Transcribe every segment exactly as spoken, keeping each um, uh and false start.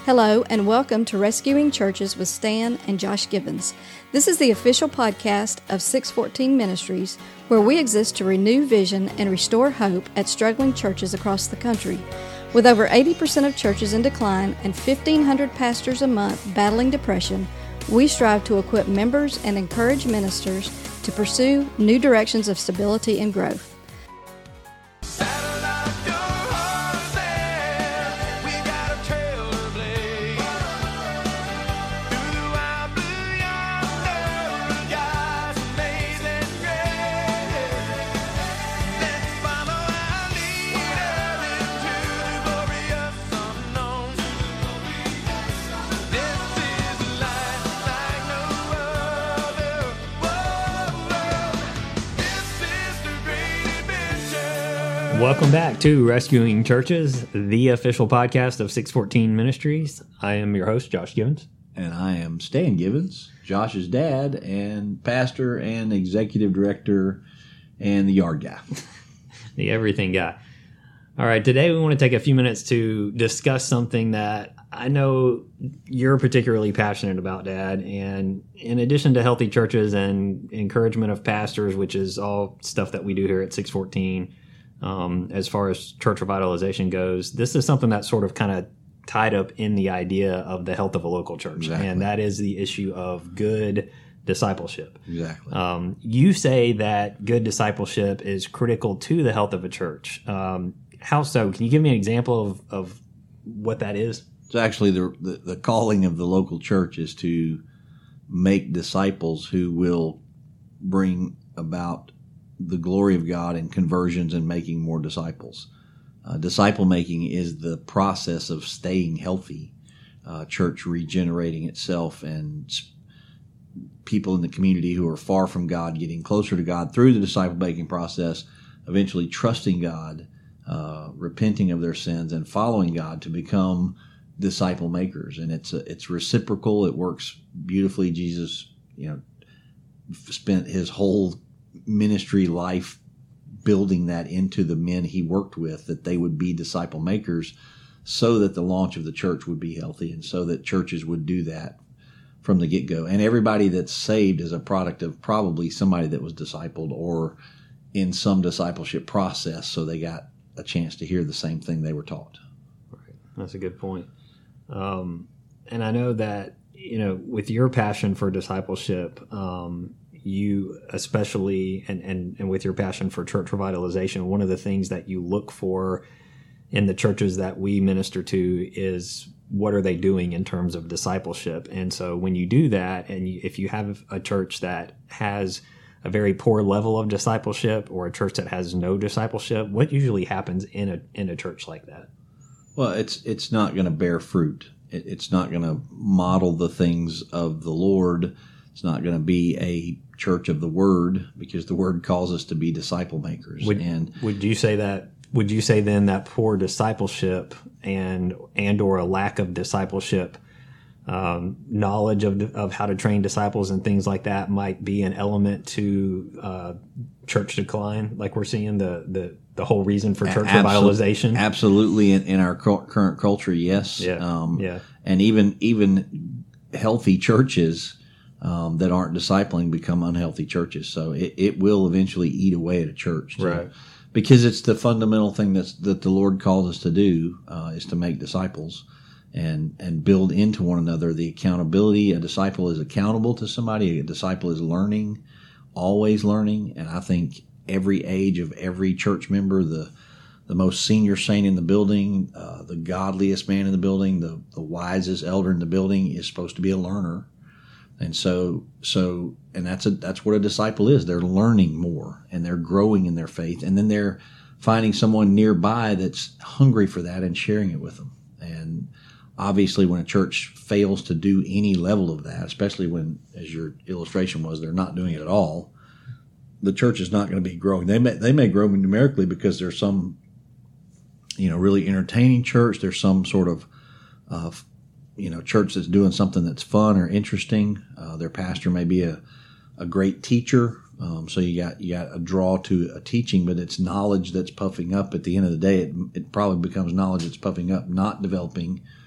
Hello, and welcome to Rescuing Churches with Stan and Josh Gibbons. This is the official podcast of six fourteen Ministries, where we exist to renew vision and restore hope at struggling churches across the country. With over eighty percent of churches in decline and fifteen hundred pastors a month battling depression, we strive to equip members and encourage ministers to pursue new directions of stability and growth. Welcome back to Rescuing Churches, the official podcast of six fourteen Ministries. I am your host, Josh Gibbons. And I am Stan Gibbons, Josh's dad and pastor and executive director and the yard guy. The everything guy. All right, today we want to take a few minutes to discuss something that I know you're particularly passionate about, Dad. And in addition to healthy churches and encouragement of pastors, which is all stuff that we do here at six fourteen, Um, as far as church revitalization goes, this is something that's sort of kind of tied up in the idea of the health of a local church. Exactly. And that is the issue of good discipleship. Exactly. Um, you say that good discipleship is critical to the health of a church. Um, how so? Can you give me an example of, of what that is? So actually the, the, the calling of the local church is to make disciples who will bring about the glory of God and conversions and making more disciples. Uh, disciple making is the process of staying healthy, uh, church regenerating itself, and people in the community who are far from God getting closer to God through the disciple making process, eventually trusting God, uh, repenting of their sins, and following God to become disciple makers. And it's a, it's reciprocal. It works beautifully. Jesus, you know, spent his whole ministry life building that into the men he worked with, that they would be disciple makers so that the launch of the church would be healthy and so that churches would do that from the get-go. And everybody that's saved is a product of probably somebody that was discipled or in some discipleship process, so they got a chance to hear the same thing they were taught. Right. That's a good point. Um, and I know that, you know, with your passion for discipleship, um, you especially, and, and, and with your passion for church revitalization, one of the things that you look for in the churches that we minister to is what are they doing in terms of discipleship. And so when you do that, and you, if you have a church that has a very poor level of discipleship or a church that has no discipleship, what usually happens in a in a church like that? Well, it's it's not going to bear fruit. It, it's not going to model the things of the Lord. It's not going to be a church of the Word, because the Word calls us to be disciple makers. Would, and would you say that? Would you say then that poor discipleship and and or a lack of discipleship um, knowledge of of how to train disciples and things like that might be an element to uh, church decline, like we're seeing the the, the whole reason for church Absol- revitalization? Absolutely, in, in our cu- current culture, yes. Yeah. Um, yeah. And even even healthy churches Um, that aren't discipling become unhealthy churches. So it, it will eventually eat away at a church. Too. Right. Because it's the fundamental thing that's, that the Lord calls us to do, uh, is to make disciples and, and build into one another the accountability. A disciple is accountable to somebody. A disciple is learning, always learning. And I think every age of every church member, the the most senior saint in the building, uh, the godliest man in the building, the, the wisest elder in the building is supposed to be a learner. And so, so, and that's a, that's what a disciple is. They're learning more and they're growing in their faith. And then they're finding someone nearby that's hungry for that and sharing it with them. And obviously when a church fails to do any level of that, especially when, as your illustration was, they're not doing it at all, the church is not going to be growing. They may, they may grow numerically because there's some, you know, really entertaining church. There's some sort of, uh, you know, church that's doing something that's fun or interesting. Uh, their pastor may be a, a great teacher. Um, so you got, you got a draw to a teaching, but it's knowledge that's puffing up. At the end of the day, it, it probably becomes knowledge that's puffing up, not developing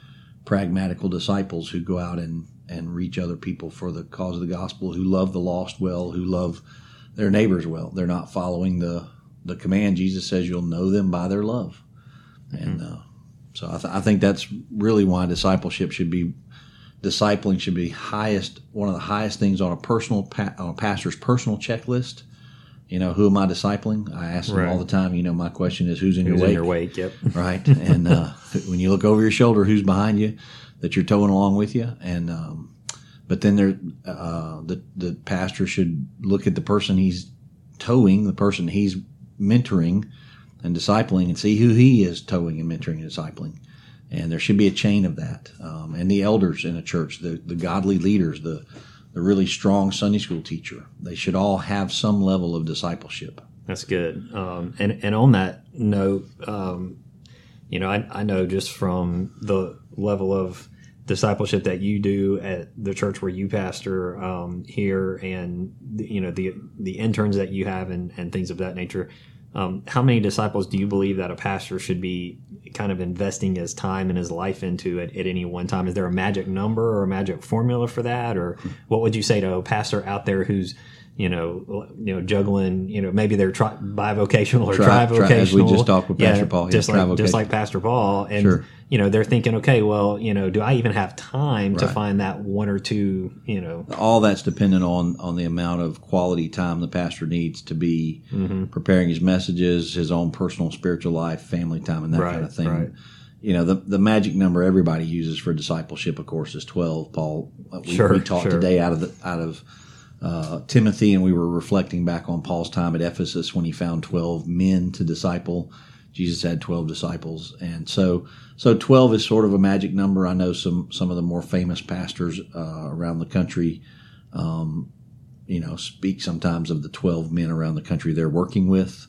pragmatical disciples who go out and, and reach other people for the cause of the gospel, who love the lost well, who love their neighbors well. They're not following the, the command. Jesus says you'll know them by their love. And uh, so I, th- I think that's really why discipleship should be, discipling should be highest, one of the highest things on a personal, pa- on a pastor's personal checklist. You know, who am I discipling? I ask them right. all the time. You know, my question is, who's in who's your wake? in your wake, yep. Right. And uh, when you look over your shoulder, who's behind you that you're towing along with you? And um, but then there, uh, the the pastor should look at the person he's towing, the person he's mentoring and discipling, and see who he is towing and mentoring and discipling. And there should be a chain of that. Um, and the elders in a church, the the godly leaders, the the really strong Sunday school teacher, they should all have some level of discipleship. That's good. Um, and, and on that note, um, you know, I, I know just from the level of discipleship that you do at the church where you pastor um, here, and, you know, the the interns that you have and, and things of that nature, um, how many disciples do you believe that a pastor should be kind of investing his time and his life into at, at any one time? Is there a magic number or a magic formula for that? Or what would you say to a pastor out there who's, you know, you know, juggling, you know, maybe they're tri- bivocational or Tri- trivocational. Tri- as we just talked with Pastor yeah, Paul. Just yeah, like, just like Pastor Paul. And, Sure. you know, they're thinking, okay, well, you know, do I even have time to Right. find that one or two, you know? All that's dependent on, on the amount of quality time the pastor needs to be Mm-hmm. preparing his messages, his own personal spiritual life, family time, and that Right, kind of thing. right. You know, the the magic number everybody uses for discipleship, of course, is twelve. Paul, uh, we, Sure, we talked sure. today out of the, out of uh, Timothy, and we were reflecting back on Paul's time at Ephesus when he found twelve men to disciple. Jesus had twelve disciples, and so so twelve is sort of a magic number. I know some some of the more famous pastors uh, around the country, um, you know, speak sometimes of the twelve men around the country they're working with.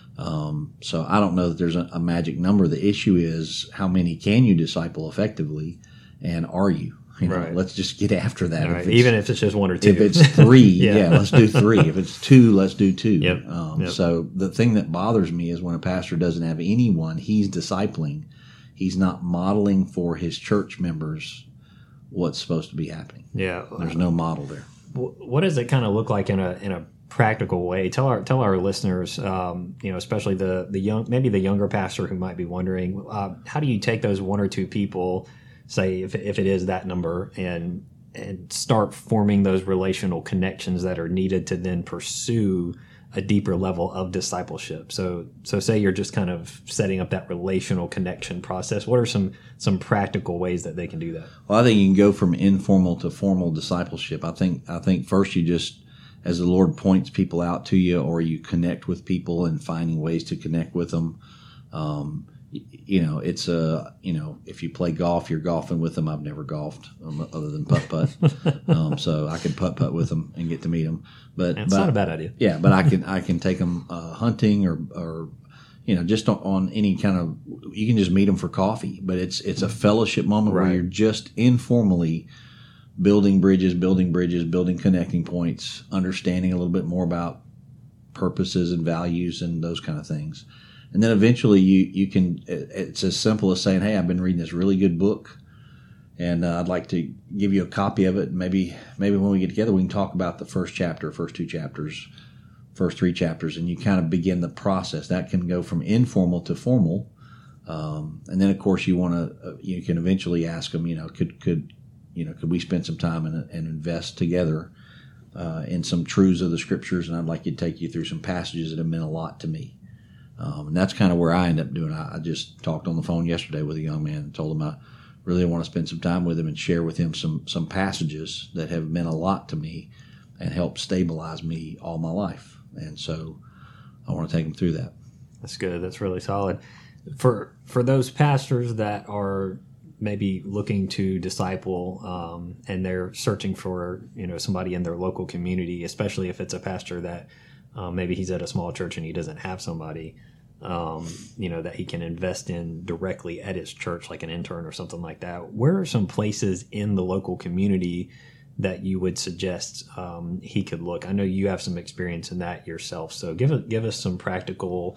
Um, so I don't know that there's a, a magic number. The issue is how many can you disciple effectively, and are you? You know, Right. let's just get after that. All If right. it's- Even if it's just one or two. if it's three, yeah. Yeah. let's do three. If it's two, let's do two. Yep. Um, Yep. So the thing that bothers me is when a pastor doesn't have anyone he's discipling, he's not modeling for his church members what's supposed to be happening. Yeah. There's no model there. Wh- What does it kind of look like in a in a practical way? Tell our tell our listeners, um, you know, especially the the young, maybe the younger pastor who might be wondering, uh, how do you take those one or two people, say if if it is that number, and and start forming those relational connections that are needed to then pursue a deeper level of discipleship. So so say you're just kind of setting up that relational connection process. What are some some practical ways that they can do that? Well, I think you can go from informal to formal discipleship. I think I think first you just, as the Lord points people out to you, or you connect with people and finding ways to connect with them. Um, y- you know, it's a, you know, if you play golf, you're golfing with them. I've never golfed um, other than putt putt, um, so I can putt putt with them and get to meet them. But It's but, not a bad idea. Yeah, but I can I can take them uh, hunting or or you know just on, on any kind of, you can just meet them for coffee. But it's it's a fellowship moment Right. where you're just informally building bridges, building bridges, building connecting points, understanding a little bit more about purposes and values and those kind of things. And then eventually you, you can, it's as simple as saying, hey, I've been reading this really good book and uh, I'd like to give you a copy of it. Maybe, maybe when we get together, we can talk about the first chapter, first two chapters, first three chapters, and you kind of begin the process. That can go from informal to formal. Um, and then of course you want to, uh, you can eventually ask them, you know, could, could, you know, could we spend some time and, and invest together uh, in some truths of the scriptures? And I'd like to take you through some passages that have meant a lot to me. Um, and that's kind of where I end up doing. I, I just talked on the phone yesterday with a young man and told him I really want to spend some time with him and share with him some some passages that have meant a lot to me and helped stabilize me all my life. And so I want to take him through that. That's good. That's really solid. For for those pastors that are maybe looking to disciple um, and they're searching for, you know, somebody in their local community, especially if it's a pastor that um, maybe he's at a small church and he doesn't have somebody, um, you know, that he can invest in directly at his church, like an intern or something like that. Where are some places in the local community that you would suggest um, he could look? I know you have some experience in that yourself, so give it, give us some practical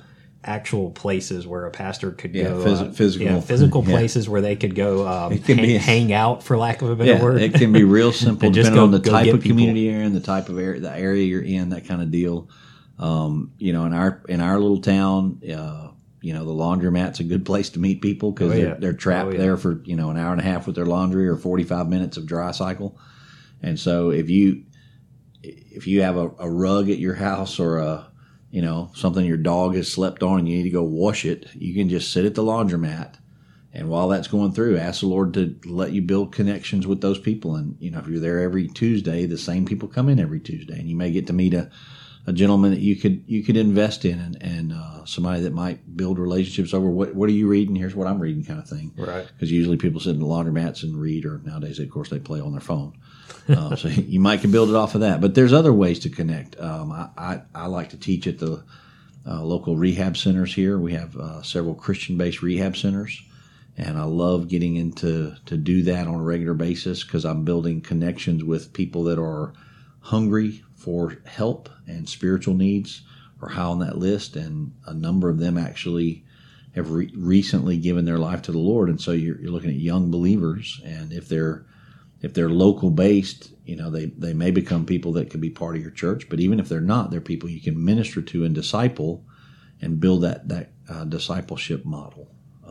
actual places where a pastor could Yeah, go. phys- uh, physical. yeah, physical Yeah. places where they could go um, It can hang, be- hang out, for lack of a better Yeah, word. it can be real simple And just depending go- on the go type get of people. community you're in, the type of area, the area you're in, that kind of deal. Um, you know, in our in our little town, uh, you know, the laundromat's a good place to meet people because Oh, they're, yeah. they're trapped Oh, yeah. there for, you know, an hour and a half with their laundry or forty-five minutes of dry cycle. And so if you if you have a, a rug at your house or a, you know, something your dog has slept on and you need to go wash it, you can just sit at the laundromat. And while that's going through, ask the Lord to let you build connections with those people. And, you know, if you're there every Tuesday, the same people come in every Tuesday. And you may get to meet a, a gentleman that you could you could invest in and, and uh, somebody that might build relationships over what what are you reading? Here's what I'm reading kind of thing. Right. Because usually people sit in the laundromats and read, or nowadays, of course, they play on their phone. Uh, so you might can build it off of that. But there's other ways to connect. Um, I, I, I like to teach at the uh, local rehab centers here. We have uh, several Christian-based rehab centers. And I love getting into to do that on a regular basis because I'm building connections with people that are hungry for help, and spiritual needs are high on that list. And a number of them actually have re- recently given their life to the Lord. And so you're, you're looking at young believers, and if they're if they're local based, you know, they, they may become people that could be part of your church. But even if they're not, they're people you can minister to and disciple and build that that uh, discipleship model.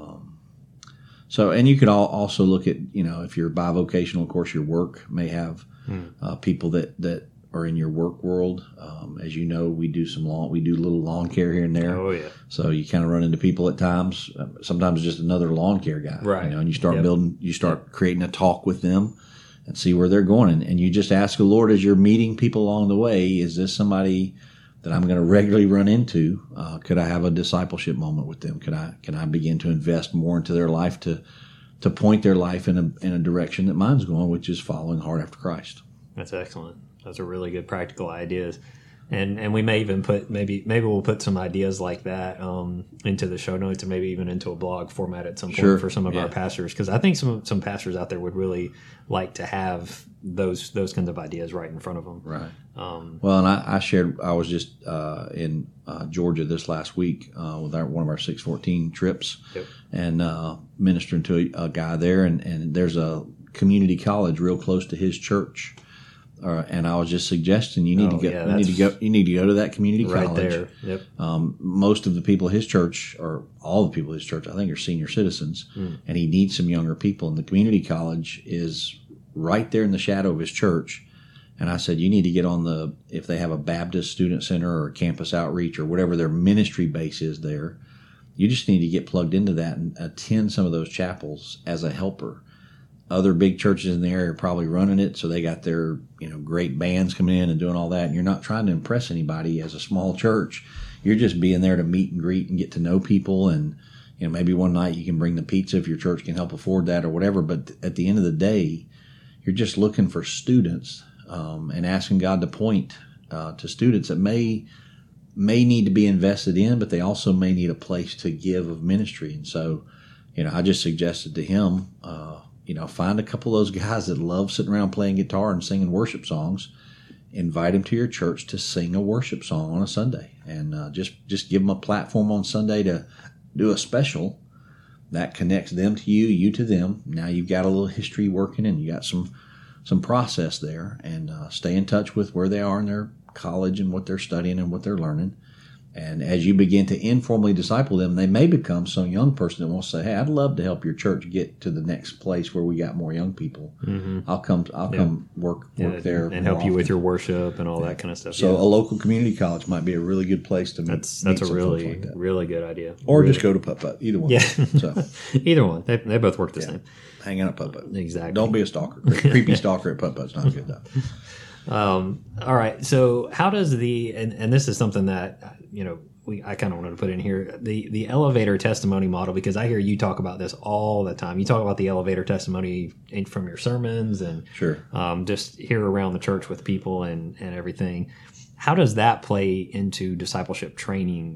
So, and you could all also look at, you know, if you're bivocational, of course, your work may have mm. uh, people that, that are in your work world. Um, as you know, we do some lawn, we do a little lawn care here and there. Oh, yeah. So you kind of run into people at times, sometimes just another lawn care guy. Right. You know, and you start yep. building, you start creating a talk with them and see where they're going. And, and you just ask the Lord as you're meeting people along the way, is this somebody that I'm going to regularly run into? Uh, could I have a discipleship moment with them? Could I can I begin to invest more into their life to to point their life in a in a direction that mine's going, which is following hard after Christ? That's excellent. Those are really good practical ideas. And and we may even put maybe maybe we'll put some ideas like that um, into the show notes, and maybe even into a blog format at some point sure. for some of yeah. our pastors, because I think some some pastors out there would really like to have those those kinds of ideas right in front of them. Right. Um, well, and I, I shared I was just uh, in uh, Georgia this last week uh, with our, one of our six fourteen trips, yep. and uh, ministering to a, a guy there, and, and there's a community college real close to his church. Uh, and I was just suggesting you need oh, to go. Yeah, you need to go. You need to go to that community right college. There. Yep. Um, most of the people at his church, or all the people at his church, I think, are senior citizens, mm. and he needs some younger people. And the community college is right there in the shadow of his church. And I said, you need to get on the if they have a Baptist student center or a campus outreach or whatever their ministry base is there. You just need to get plugged into that and attend some of those chapels as a helper. Other big churches in the area are probably running it, so they got their, you know, great bands coming in and doing all that. And you're not trying to impress anybody as a small church. You're just being there to meet and greet and get to know people. And, you know, maybe one night you can bring the pizza if your church can help afford that or whatever. But at the end of the day, you're just looking for students um, and asking God to point uh, to students that may may need to be invested in, but they also may need a place to give of ministry. And so, you know, I just suggested to him, uh, you know, find a couple of those guys that love sitting around playing guitar and singing worship songs. Invite them to your church to sing a worship song on a Sunday, and uh, just just give them a platform on Sunday to do a special that connects them to you, you to them. Now you've got a little history working, and you got some some process there, and uh, stay in touch with where they are in their college and what they're studying and what they're learning. And as you begin to informally disciple them, they may become some young person that wants to say, hey, I'd love to help your church get to the next place where we got more young people. Mm-hmm. I'll come I'll yeah. come work work yeah, there. And help often. you with your worship and all yeah. that kind of stuff. So yeah. a local community college might be a really good place to meet. That's, that's meet a really, like that. really good idea. Or really. just go to Putt-Putt, either one. Yeah. So. Either one. They, they both work the yeah. same. Hang out at Putt-Putt. Exactly. Don't be a stalker. Creepy stalker at Putt-Putt's not good, though. Um, all right. So how does the, and, and this is something that, you know, we I kind of wanted to put in here, the, the elevator testimony model, because I hear you talk about this all the time. You talk about the elevator testimony in, from your sermons and sure. um, just here around the church with people and, and everything. How does that play into discipleship training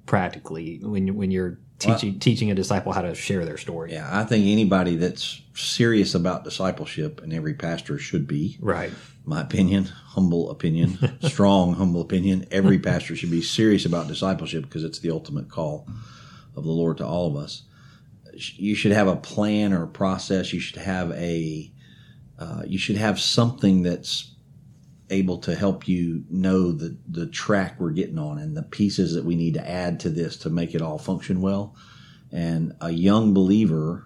practically when you, when you're teaching well, teaching a disciple how to share their story? Yeah, I think anybody that's serious about discipleship, and every pastor should be, right? My opinion, humble opinion, strong humble opinion. Every pastor should be serious about discipleship because it's the ultimate call of the Lord to all of us. You should have a plan or a process. You should have a uh, you should have something that's able to help you know the, the track we're getting on and the pieces that we need to add to this to make it all function well. And a young believer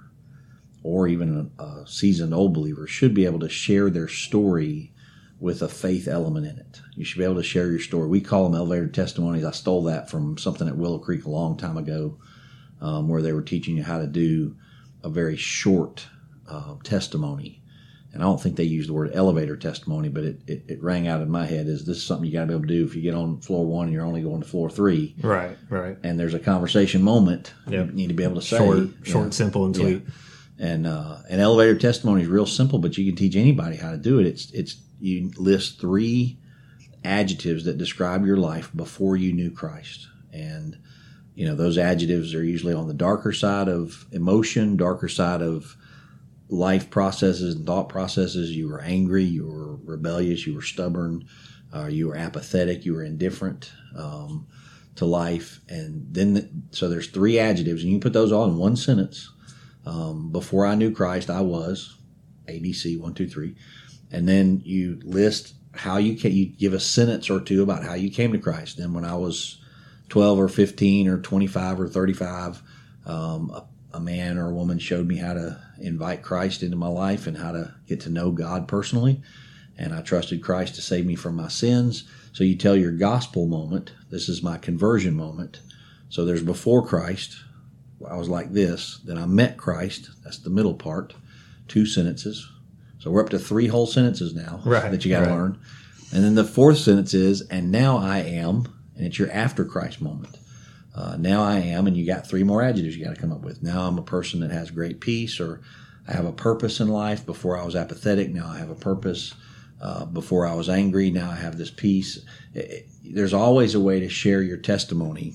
or even a, a seasoned old believer should be able to share their story with a faith element in it. You should be able to share your story. We call them elevator testimonies. I stole that from something at Willow Creek a long time ago um, where they were teaching you how to do a very short uh, testimony. And I don't think they use the word elevator testimony, but it, it, it rang out in my head as this is something you got to be able to do if you get on floor one and you're only going to floor three. Right, right. And there's a conversation moment yep. you need to be able to say. Short, short, know, simple, and sweet. Yeah. And uh, an elevator testimony is real simple, but you can teach anybody how to do it. It's it's you list three adjectives that describe your life before you knew Christ. And, you know, those adjectives are usually on the darker side of emotion, darker side of life processes and thought processes. You were angry, you were rebellious, you were stubborn, uh, you were apathetic, you were indifferent um, to life. And then, the, so there's three adjectives, and you can put those all in one sentence. Um, before I knew Christ, I was A B C, one, two, three. And then you list how you came, you give a sentence or two about how you came to Christ. Then when I was twelve or fifteen or twenty-five or thirty-five, um, a a man or a woman showed me how to invite Christ into my life and how to get to know God personally. And I trusted Christ to save me from my sins. So you tell your gospel moment, this is my conversion moment. So there's before Christ, I was like this. Then I met Christ, that's the middle part, two sentences. So we're up to three whole sentences now right, that you got to right. learn. And then the fourth sentence is, and now I am, and it's your after Christ moment. Uh, now I am, and you got three more adjectives you got to come up with. Now I'm a person that has great peace, or I have a purpose in life. Before I was apathetic, now I have a purpose. Uh, before I was angry, now I have this peace. It, it, there's always a way to share your testimony.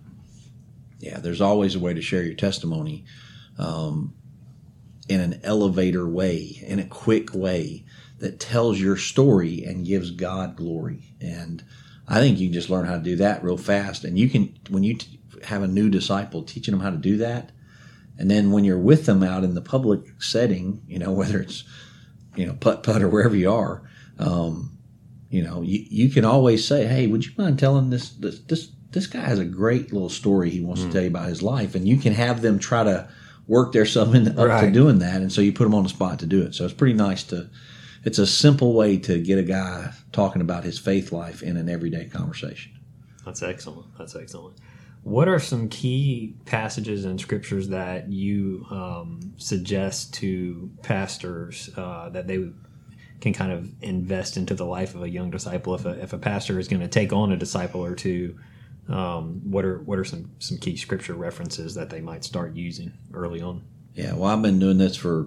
Yeah, there's always a way to share your testimony um, in an elevator way, in a quick way that tells your story and gives God glory. And I think you can just learn how to do that real fast. And you can, when you t- have a new disciple, teaching them how to do that. And then when you're with them out in the public setting, you know, whether it's, you know, putt-putt or wherever you are, um, you know, you, you can always say, hey, would you mind telling this, this, this, this guy has a great little story he wants mm. to tell you about his life. And you can have them try to work themselves in, up right. to doing that. And so you put them on the spot to do it. So it's pretty nice to, it's a simple way to get a guy talking about his faith life in an everyday conversation. That's excellent. That's excellent. What are some key passages in scriptures that you um, suggest to pastors uh, that they can kind of invest into the life of a young disciple? If a, if a pastor is going to take on a disciple or two, um, what are what are some, some key scripture references that they might start using early on? Yeah, well, I've been doing this for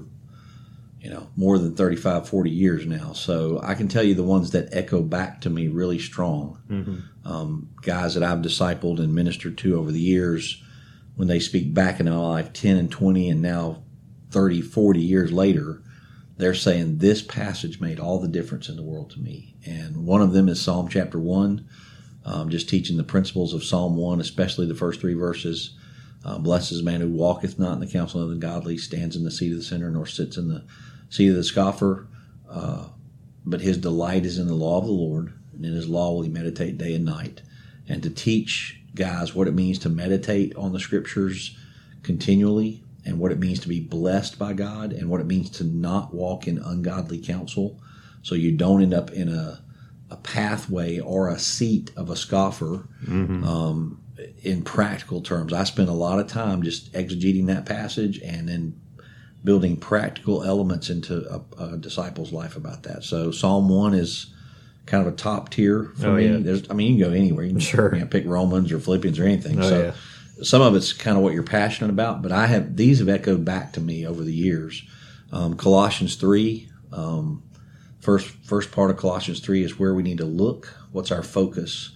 you know, more than thirty-five, forty years now. So I can tell you the ones that echo back to me really strong. Mm-hmm. Um, guys that I've discipled and ministered to over the years, when they speak back in their life ten and twenty and now thirty, forty years later, they're saying this passage made all the difference in the world to me. And one of them is Psalm chapter one, um, just teaching the principles of Psalm one, especially the first three verses. Uh, Blessed is the man who walketh not in the counsel of the godly, stands in the seat of the sinner, nor sits in the seat of the scoffer, uh, but his delight is in the law of the Lord, and in his law will he meditate day and night. And to teach guys what it means to meditate on the scriptures continually, and what it means to be blessed by God, and what it means to not walk in ungodly counsel, so you don't end up in a, a pathway or a seat of a scoffer. Mm-hmm. Um, in practical terms, I spent a lot of time just exegeting that passage and then building practical elements into a, a disciple's life about that. So Psalm one is kind of a top tier for oh, me. Yeah. There's, I mean, you can go anywhere. You can, sure. you can pick Romans or Philippians or anything. Oh, so yeah. some of it's kind of what you're passionate about, but I have these have echoed back to me over the years. Um, Colossians three, um, first first part of Colossians three is where we need to look. What's our focus?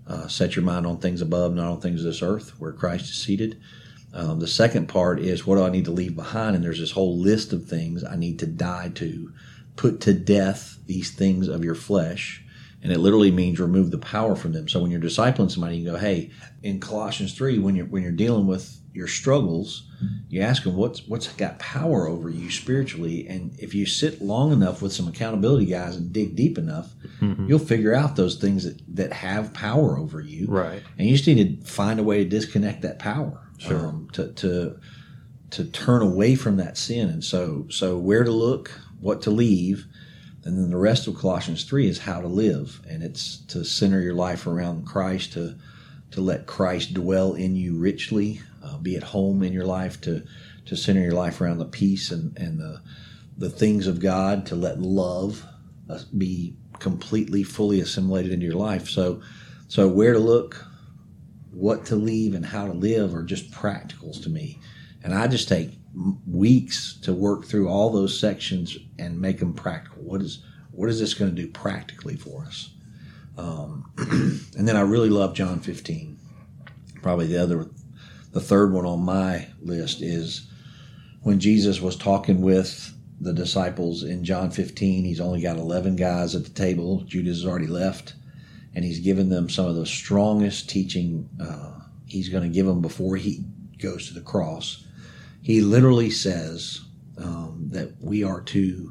uh, set your mind on things above, not on things of this earth, where Christ is seated. Um, the second part is, what do I need to leave behind? And there's this whole list of things I need to die to. Put to death these things of your flesh. And it literally means remove the power from them. So when you're discipling somebody, you go, hey, in Colossians three, when you're when you're dealing with your struggles, you ask them what's what's got power over you spiritually. And if you sit long enough with some accountability guys and dig deep enough, mm-hmm. you'll figure out those things that, that have power over you. Right. And you just need to find a way to disconnect that power. Sure. Um, to to to turn away from that sin. And so so where to look, what to leave. And then the rest of Colossians three is how to live. And it's to center your life around Christ, to to let Christ dwell in you richly, uh, be at home in your life, to to center your life around the peace and, and the, the things of God, to let love uh, be completely, fully assimilated into your life. So, so where to look, what to leave, and how to live are just practicals to me. And I just take weeks to work through all those sections and make them practical. What is what is this going to do practically for us? Um, and then I really love John fifteen. Probably the other, the third one on my list is when Jesus was talking with the disciples in John fifteen. He's only got eleven guys at the table. Judas has already left, and he's given them some of the strongest teaching uh, he's going to give them before he goes to the cross. He literally says um, that we are to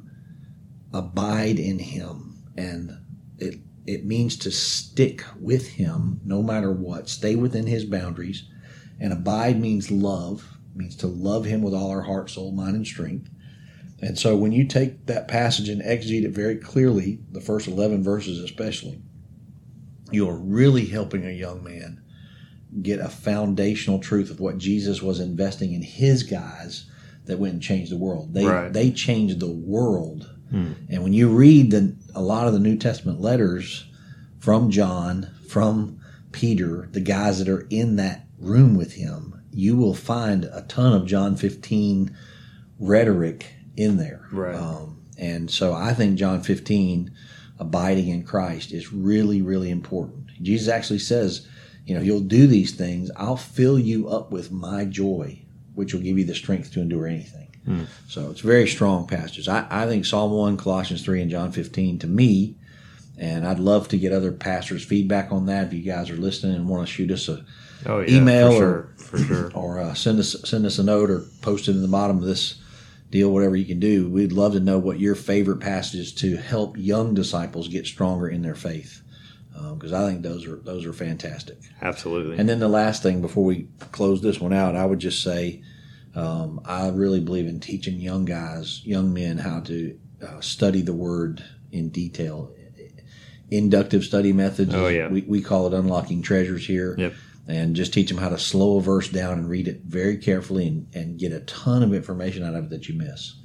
abide in him, and it it means to stick with him no matter what, stay within his boundaries. And abide means love, means to love him with all our heart, soul, mind, and strength. And so when you take that passage and exegete it very clearly, the first eleven verses especially, you're really helping a young man get a foundational truth of what Jesus was investing in his guys that went and changed the world. They right. they changed the world. Hmm. And when you read the, a lot of the New Testament letters from John, from Peter, the guys that are in that room with him, you will find a ton of John fifteen rhetoric in there. Right. Um, and so I think John fifteen, abiding in Christ, is really, really important. Jesus actually says, you know, you'll do these things, I'll fill you up with my joy, which will give you the strength to endure anything. Hmm. So it's very strong passages. I, I think Psalm one, Colossians three, and John fifteen, to me, and I'd love to get other pastors' feedback on that. If you guys are listening and want to shoot us a oh, yeah, email for or sure, for sure. or uh, send us send us a note or post it in the bottom of this deal, whatever you can do. We'd love to know what your favorite passages to help young disciples get stronger in their faith. Because um, I think those are those are fantastic. Absolutely. And then the last thing before we close this one out, I would just say um, I really believe in teaching young guys, young men, how to uh, study the Word in detail. Inductive study methods. Oh yeah. We we call it unlocking treasures here. Yep. And just teach them how to slow a verse down and read it very carefully and, and get a ton of information out of it that you miss.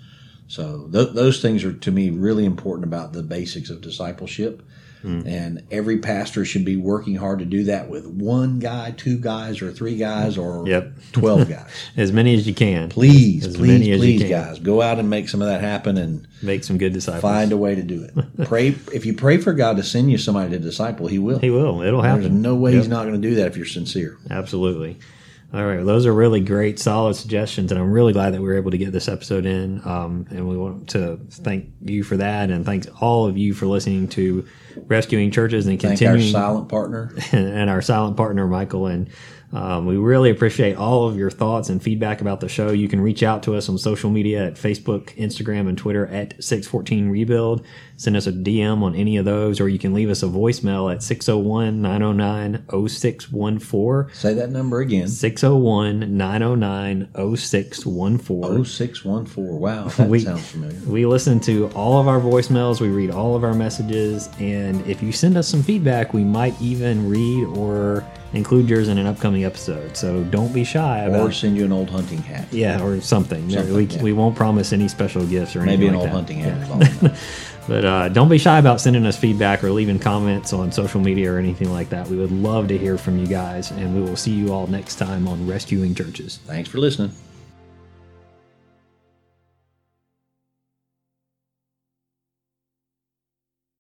So th- those things are, to me, really important about the basics of discipleship. Mm. And every pastor should be working hard to do that with one guy, two guys, or three guys, or yep. twelve guys. As many as you can. Please, as please, many as please, you can. guys. Go out and make some of that happen and make some good disciples. Find a way to do it. Pray if you pray for God to send you somebody to disciple, He will. He will. It'll happen. There's no way yep. He's not going to do that if you're sincere. Absolutely. All right. Well, those are really great, solid suggestions, and I'm really glad that we were able to get this episode in. Um, and we want to thank you for that, and thanks all of you for listening to Rescuing Churches and continuing. Thank our silent partner and our silent partner, Michael. And um, we really appreciate all of your thoughts and feedback about the show. You can reach out to us on social media at Facebook, Instagram, and Twitter at six fourteen Rebuild. Send us a D M on any of those, or you can leave us a voicemail at six oh one, nine oh nine, oh six one four. Say that number again. six oh one, nine oh nine, oh six one four. oh six one four. Wow, that we, sounds familiar. We listen to all of our voicemails. We read all of our messages. And if you send us some feedback, we might even read or include yours in an upcoming episode. So don't be shy about Or send you an old hunting hat. Yeah, or something. something we, yeah. we won't promise any special gifts or Maybe anything an like old that. hunting hat. Yeah. But uh, don't be shy about sending us feedback or leaving comments on social media or anything like that. We would love to hear from you guys, and we will see you all next time on Rescuing Churches. Thanks for listening.